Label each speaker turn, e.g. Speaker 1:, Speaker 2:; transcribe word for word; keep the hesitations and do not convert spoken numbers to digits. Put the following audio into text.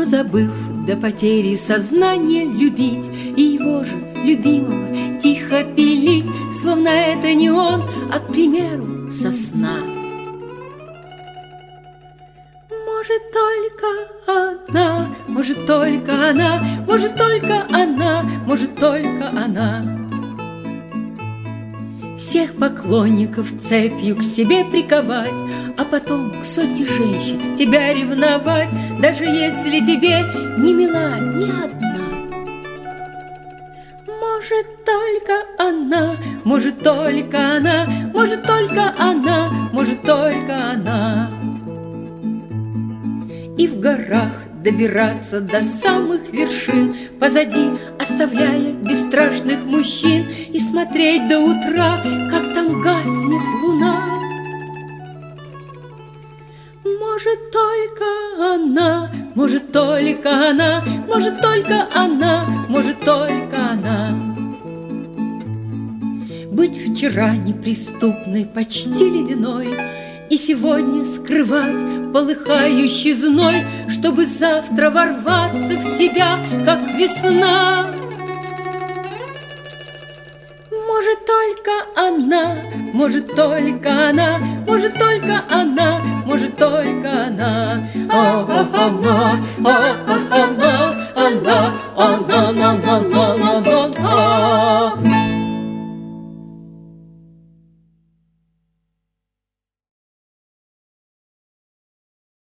Speaker 1: забыв до потери сознания любить и его же, любимого, тихо пилить, словно это не он, а, к примеру, сосна. Может, только она, может, только она, может, только она, может, только она. Всех поклонников цепью к себе приковать, а потом к сотне женщин тебя ревновать, даже если тебе не мила ни одна. Может, только она, может, только она, может, только она, может, только она. И в горах добираться до самых вершин, позади оставляя бесстрашных мужчин, и смотреть до утра, как там гаснет луна. Может, только она, может, только она, может, только она, может, только она. Быть вчера неприступной, почти ледяной, и сегодня скрывать полыхающий зной, чтобы завтра ворваться в тебя, как весна. Может, только она, может, только она, может, только она, может, только она. А, а, она, а, а, она, она, она, она, она, она.